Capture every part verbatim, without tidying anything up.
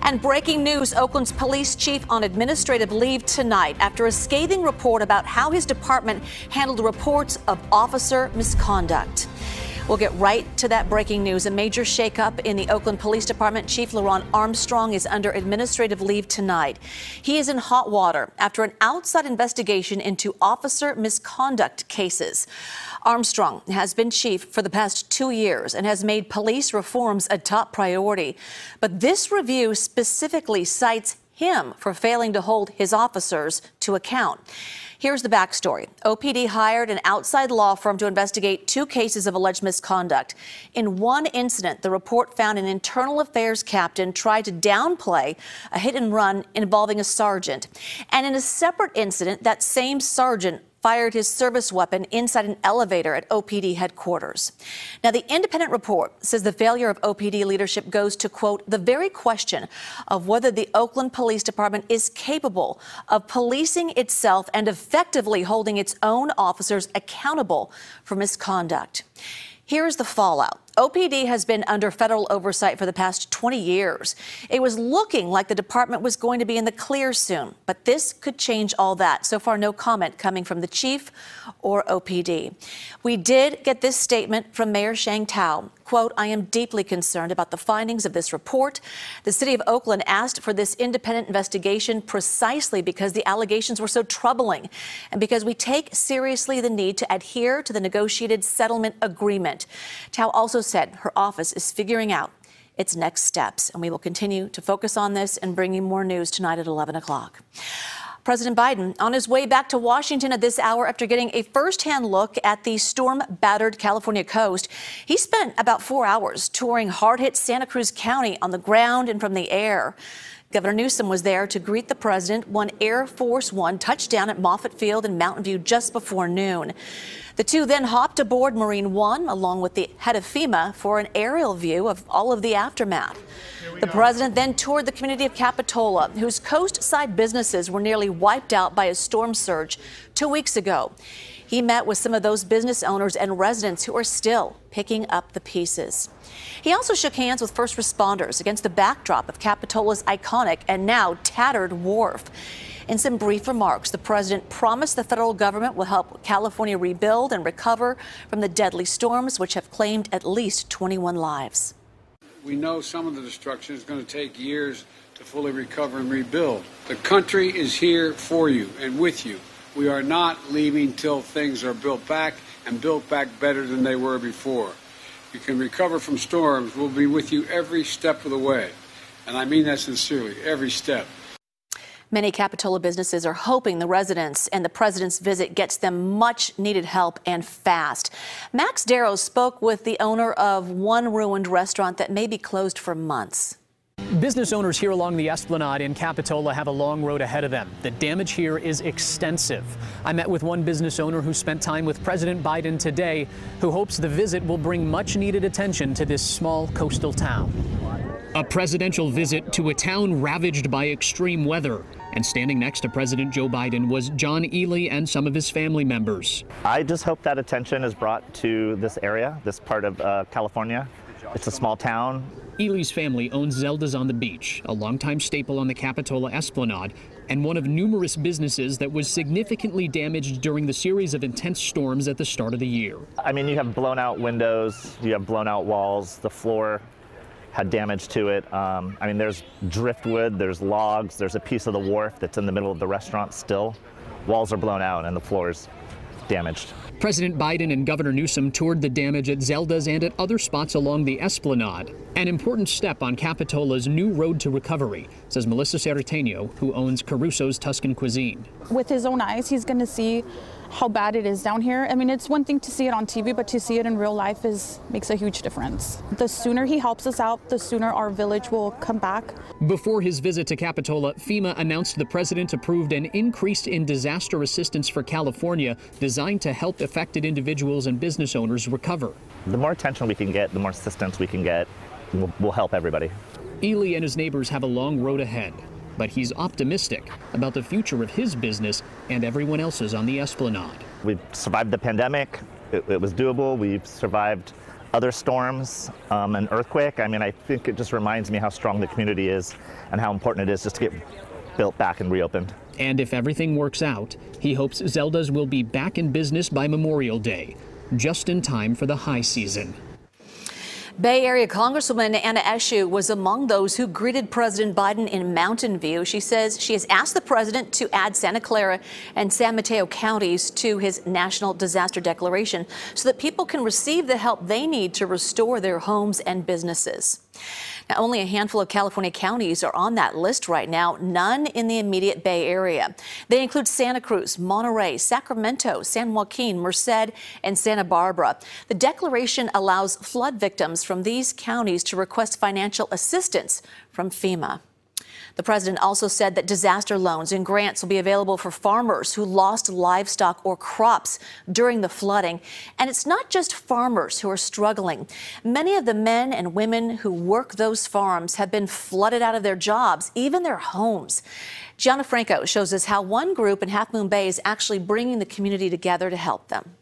And breaking news, Oakland's police chief on administrative leave tonight after a scathing report about how his department handled reports of officer misconduct. We'll get right to that breaking news. A major shakeup in the Oakland Police Department. Chief LeRonne Armstrong is under administrative leave tonight. He is in hot water after an outside investigation into officer misconduct cases. Armstrong has been chief for the past two years and has made police reforms a top priority. But this review specifically cites him for failing to hold his officers to account. Here's the backstory. O P D hired an outside law firm to investigate two cases of alleged misconduct. In one incident, the report found an internal affairs captain tried to downplay a hit and run involving a sergeant. And in a separate incident, that same sergeant fired his service weapon inside an elevator at O P D headquarters. Now, the independent report says the failure of O P D leadership goes to, quote, the very question of whether the Oakland Police Department is capable of policing itself and effectively holding its own officers accountable for misconduct. Here's the fallout. O P D has been under federal oversight for the past twenty years. It was looking like the department was going to be in the clear soon, but this could change all that. So far, no comment coming from the chief or O P D. We did get this statement from Mayor Sheng Thao. Quote, I am deeply concerned about the findings of this report. The city of Oakland asked for this independent investigation precisely because the allegations were so troubling and because we take seriously the need to adhere to the negotiated settlement agreement. Thao also said her office is figuring out its next steps, and we will continue to focus on this and bring you more news tonight at eleven o'clock. President Biden on his way back to Washington at this hour after getting a firsthand look at the storm-battered California coast. He spent about four hours touring hard-hit Santa Cruz County on the ground and from the air. Governor Newsom was there to greet the president when Air Force One touched down at Moffett Field in Mountain View just before noon. The two then hopped aboard Marine One along with the head of FEMA for an aerial view of all of the aftermath. The president then toured the community of Capitola, whose coastside businesses were nearly wiped out by a storm surge two weeks ago. He met with some of those business owners and residents who are still picking up the pieces. He also shook hands with first responders against the backdrop of Capitola's iconic and now tattered wharf. In some brief remarks, the president promised the federal government will help California rebuild and recover from the deadly storms, which have claimed at least twenty-one lives. We know some of the destruction is going to take years to fully recover and rebuild. The country is here for you and with you. We are not leaving till things are built back and built back better than they were before. You can recover from storms. We'll be with you every step of the way. And I mean that sincerely, every step. Many Capitola businesses are hoping the residents and the president's visit gets them much needed help and fast. Max Darrow spoke with the owner of one ruined restaurant that may be closed for months. Business owners here along the Esplanade in Capitola have a long road ahead of them. The damage here is extensive. I met with one business owner who spent time with President Biden today, who hopes the visit will bring much needed attention to this small coastal town. A presidential visit to a town ravaged by extreme weather. And standing next to President Joe Biden was John Ely and some of his family members. I just hope that attention is brought to this area, this part of uh, California. It's a small town. Ely's family owns Zelda's on the Beach, a longtime staple on the Capitola Esplanade, and one of numerous businesses that was significantly damaged during the series of intense storms at the start of the year. I mean, you have blown out windows, you have blown out walls, the floor had damage to it. Um, I mean, there's driftwood, there's logs, there's a piece of the wharf that's in the middle of the restaurant still. Walls are blown out and the floor's damaged. President Biden and Governor Newsom toured the damage at Zelda's and at other spots along the Esplanade. An important step on Capitola's new road to recovery, says Melissa Serrateno, who owns Caruso's Tuscan Cuisine. With his own eyes, he's going to see how bad it is down here. I mean, it's one thing to see it on T V, but to see it in real life is makes a huge difference. The sooner he helps us out, the sooner our village will come back. Before his visit to Capitola, FEMA announced the president approved an increase in disaster assistance for California designed to help affected individuals and business owners recover. The more attention we can get, the more assistance we can get, will will help everybody. Ely and his neighbors have a long road ahead, but he's optimistic about the future of his business and everyone else's on the Esplanade. We've survived the pandemic. It, it was doable. We've survived other storms, um, an earthquake. I mean, I think it just reminds me how strong the community is and how important it is just to get built back and reopened. And if everything works out, he hopes Zelda's will be back in business by Memorial Day, just in time for the high season. Bay Area Congresswoman Anna Eshoo was among those who greeted President Biden in Mountain View. She says she has asked the president to add Santa Clara and San Mateo counties to his national disaster declaration so that people can receive the help they need to restore their homes and businesses. Now, only a handful of California counties are on that list right now, none in the immediate Bay Area. They include Santa Cruz, Monterey, Sacramento, San Joaquin, Merced, and Santa Barbara. The declaration allows flood victims from these counties to request financial assistance from FEMA. The president also said that disaster loans and grants will be available for farmers who lost livestock or crops during the flooding. And it's not just farmers who are struggling. Many of the men and women who work those farms have been flooded out of their jobs, even their homes. Gianna Franco shows us how one group in Half Moon Bay is actually bringing the community together to help them.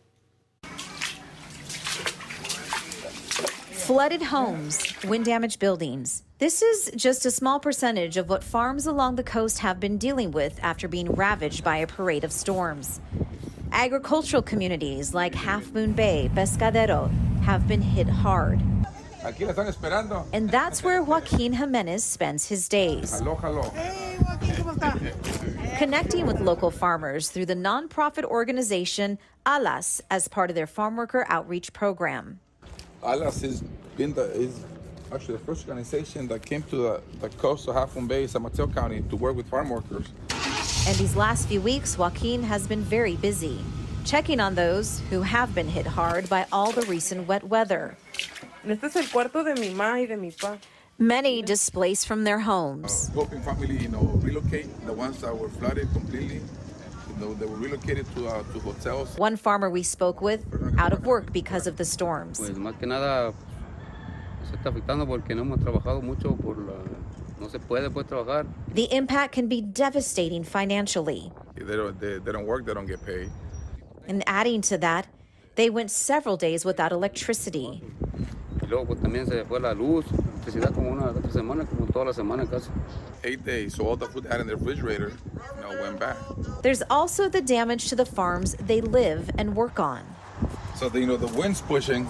Flooded homes, wind-damaged buildings. This is just a small percentage of what farms along the coast have been dealing with after being ravaged by a parade of storms. Agricultural communities like Half Moon Bay, Pescadero have been hit hard. Aquí la están esperando. And that's where Joaquin Jimenez spends his days. Hello, hello. Hey, Joaquin, ¿cómo está? Connecting with local farmers through the nonprofit organization Alas as part of their farm worker outreach program. Alas has been the, is actually the first organization that came to the, the coast of Half Moon Bay, San Mateo County, to work with farm workers. And these last few weeks, Joaquin has been very busy, checking on those who have been hit hard by all the recent wet weather. Este es el cuarto de mi ma y de mi pa. Many displaced from their homes. Uh, helping family, you know, relocate the ones that were flooded completely. You know, they were relocated to uh, to hotels. One farmer we spoke with, out of work because of the storms. Pues más que nada se está afectando porque no hemos trabajado mucho por la no se puede pues trabajar. The impact can be devastating financially. If they don't they, they don't work, they don't get paid. And adding to that, they went several days without electricity. Y luego pues también se fue la luz, electricidad como una otra semana, como toda la semana casi. Eight days, so all the food they had in the refrigerator, you know, went back. There's also the damage to the farms they live and work on. So the, you know the wind's pushing.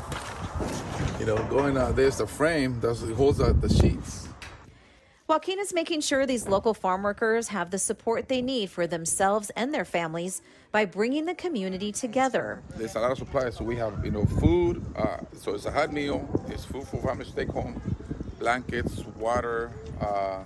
You know, going out there's the frame that holds out the sheets. Joaquin is making sure these local farm workers have the support they need for themselves and their families by bringing the community together. There's a lot of supplies, so we have, you know, food. Uh, so it's a hot meal. It's food for families to take home, blankets, water, uh,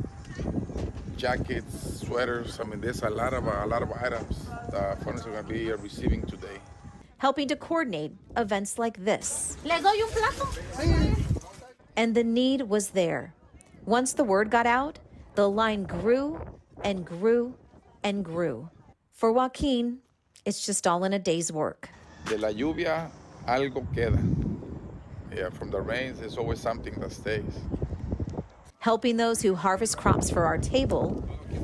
jackets, sweaters. I mean, there's a lot of uh, a lot of items that farmers are going to be uh, receiving today. Helping to coordinate events like this. ¿Le doy un plato? And the need was there. Once the word got out, the line grew and grew and grew. For Joaquin, it's just all in a day's work. De la lluvia, algo queda. Yeah, from the rains, there's always something that stays. Helping those who harvest crops for our table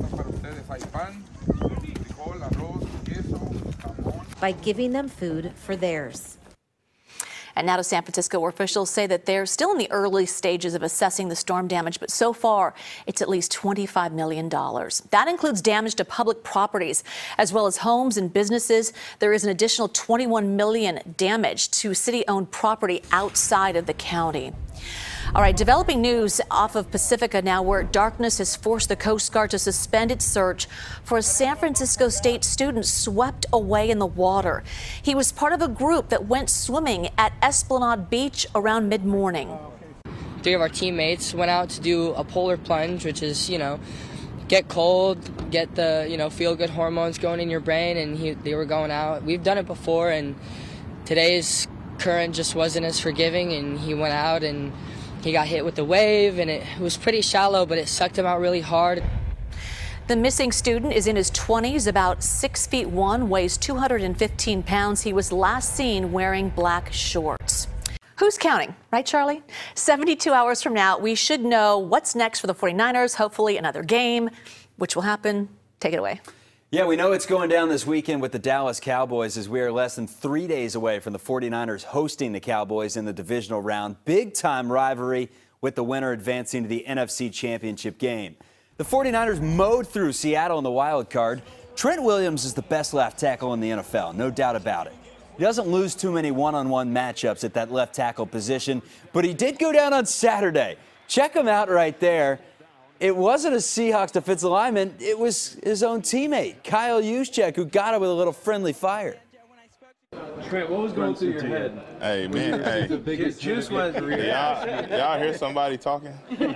by giving them food for theirs. And now to San Francisco, where officials say that they're still in the early stages of assessing the storm damage, but so far it's at least twenty-five million dollars. That includes damage to public properties, as well as homes and businesses. There is an additional twenty-one million dollars damage to city-owned property outside of the county. All right, developing news off of Pacifica now, where darkness has forced the Coast Guard to suspend its search for a San Francisco State student swept away in the water. He was part of a group that went swimming at Esplanade Beach around mid-morning. Three of our teammates went out to do a polar plunge, which is, you know, get cold, get the, you know, feel-good hormones going in your brain, and he, they were going out. We've done it before, and today's current just wasn't as forgiving, and he went out and he got hit with the wave, and it was pretty shallow, but it sucked him out really hard. The missing student is in his twenties, about six feet one, weighs two hundred fifteen pounds. He was last seen wearing black shorts. Who's counting, right, Charlie? seventy-two hours from now, we should know what's next for the forty-niners, hopefully another game, which will happen. Take it away. Yeah, we know it's going down this weekend with the Dallas Cowboys as we are less than three days away from the forty-niners hosting the Cowboys in the divisional round. Big-time rivalry with the winner advancing to the N F C Championship game. The forty-niners mowed through Seattle in the wild card. Trent Williams is the best left tackle in the N F L, no doubt about it. He doesn't lose too many one-on-one matchups at that left tackle position, but he did go down on Saturday. Check him out right there. It wasn't a Seahawks defensive lineman. It was his own teammate, Kyle Juszczyk, who got it with a little friendly fire. Trent, what was going through your head? Hey, man, hey. The biggest juice was y'all, y'all hear somebody talking?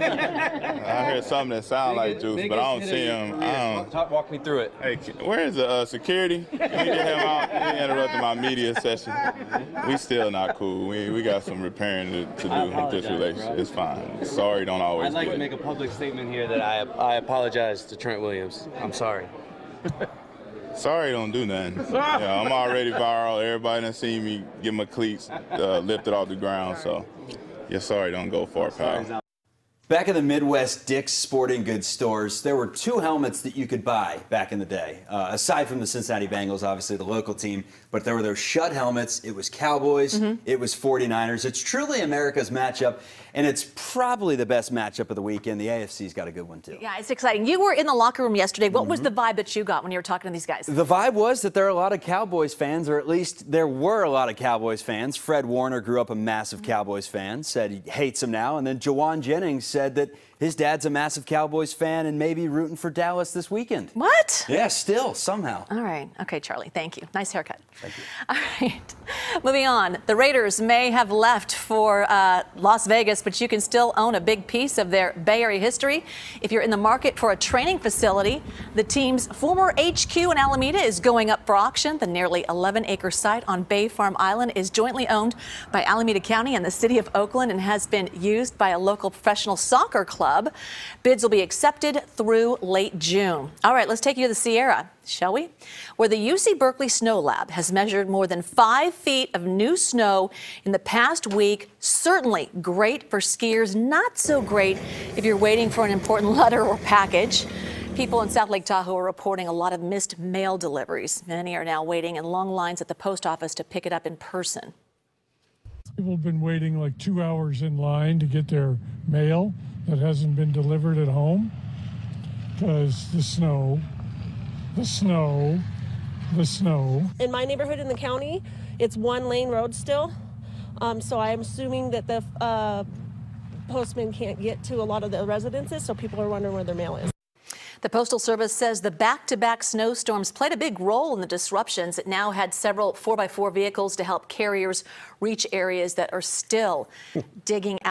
I hear something that sounds like Juice, but I don't see him. I don't. Talk, walk me through it. Hey, where is the uh, security? Can we get him out? He interrupted my media session. We still not cool. We we got some repairing to, to do with this relationship. It's fine. Sorry, don't always. I'd like do to it. make a public statement here that I I apologize to Trent Williams. I'm sorry. Sorry, don't do nothing. Yeah, I'm already viral. Everybody done seen me get my cleats uh, lifted off the ground, so yeah, sorry, don't go far, pal. Back in the Midwest Dick's Sporting Goods stores, there were two helmets that you could buy back in the day. Uh, aside from the Cincinnati Bengals, obviously the local team, but there were those Schutt helmets. It was Cowboys, mm-hmm. It was forty-niners. It's truly America's matchup, and it's probably the best matchup of the weekend. The A F C's got a good one, too. Yeah, it's exciting. You were in the locker room yesterday. What mm-hmm. was the vibe that you got when you were talking to these guys? The vibe was that there are a lot of Cowboys fans, or at least there were a lot of Cowboys fans. Fred Warner grew up a massive mm-hmm. Cowboys fan, said he hates them now, and then Jawan Jennings said that his dad's a massive Cowboys fan and maybe rooting for Dallas this weekend. What? Yeah, still, somehow. All right. Okay, Charlie, thank you. Nice haircut. Thank you. All right. Moving on. The Raiders may have left for uh, Las Vegas, but you can still own a big piece of their Bay Area history. If you're in the market for a training facility, the team's former H Q in Alameda is going up for auction. The nearly eleven acre site on Bay Farm Island is jointly owned by Alameda County and the city of Oakland and has been used by a local professional soccer club. Bids will be accepted through late June. All right, let's take you to the Sierra, shall we? Where the U C Berkeley Snow Lab has measured more than five feet of new snow in the past week. Certainly great for skiers, not so great if you're waiting for an important letter or package. People in South Lake Tahoe are reporting a lot of missed mail deliveries. Many are now waiting in long lines at the post office to pick it up in person. People have been waiting like two hours in line to get their mail that hasn't been delivered at home because the snow, the snow, the snow. In my neighborhood in the county, it's one lane road still. Um, so I'm assuming that the uh, postman can't get to a lot of the residences, so people are wondering where their mail is. The Postal Service says the back-to-back snowstorms played a big role in the disruptions. It now had several four by four vehicles to help carriers reach areas that are still digging out.